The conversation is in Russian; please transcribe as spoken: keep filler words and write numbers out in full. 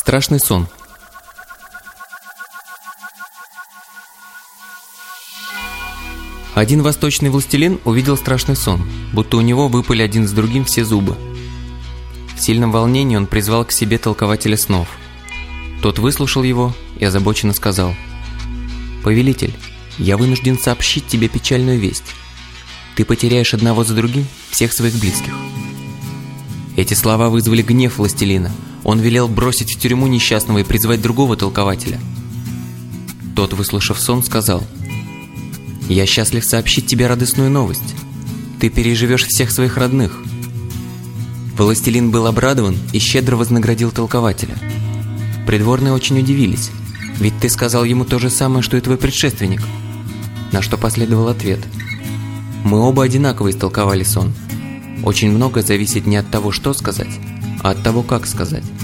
Страшный сон. Один восточный властелин увидел страшный сон, будто у него выпали один с другим все зубы. В сильном волнении он призвал к себе толкователя снов. Тот выслушал его и озабоченно сказал: «Повелитель, я вынужден сообщить тебе печальную весть. Ты потеряешь одного за другим всех своих близких». Эти слова вызвали гнев властелина. Он велел бросить в тюрьму несчастного и призвать другого толкователя. Тот, выслушав сон, сказал: «Я счастлив сообщить тебе радостную новость. Ты переживешь всех своих родных». Властелин был обрадован и щедро вознаградил толкователя. Придворные очень удивились, ведь ты сказал ему то же самое, что и твой предшественник. На что последовал ответ: «Мы оба одинаково истолковали сон. Очень многое зависит не от того, что сказать, а от того, как сказать».